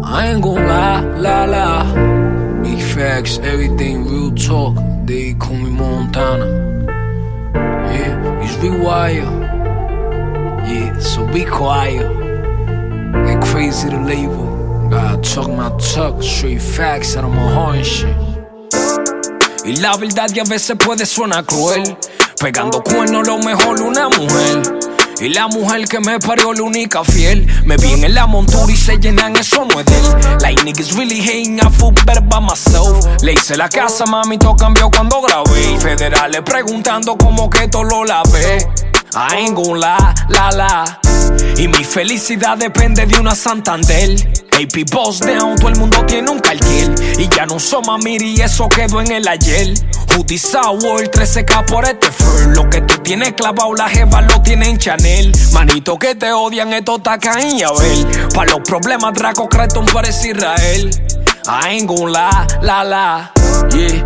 I ain't gon' lie. Big facts, everything real talk. They call me Montana. Yeah, it's Rewire. Yeah, so be quiet. Get crazy the label. Gotta talk my talk, straight facts out of my heart and shit. Y la verdad que a veces puede sonar cruel, pegando cuernos lo mejor una mujer. Y la mujer que me parió la única fiel. Me vi en la montura y se llenan, eso no es de él. Like niggas really hating, I feel better by myself. Le hice la casa, mami, todo cambió cuando grabé. Federales preguntando cómo que todo lo lavé. I ain't gon' lie. Y mi felicidad depende de una Santander. AP Boss Down, todo el mundo tiene un cartier. Y ya no somos miri y eso quedó en el ayer. Hoodie Sour, 13K por este fur. Lo que tú tienes clavado, la jeva lo tiene en Chanel. Manito que te odian, esto está Caín y Abel. Pa' los problemas, Draco Creton parece Israel. I ain't gon' lie. Yeah.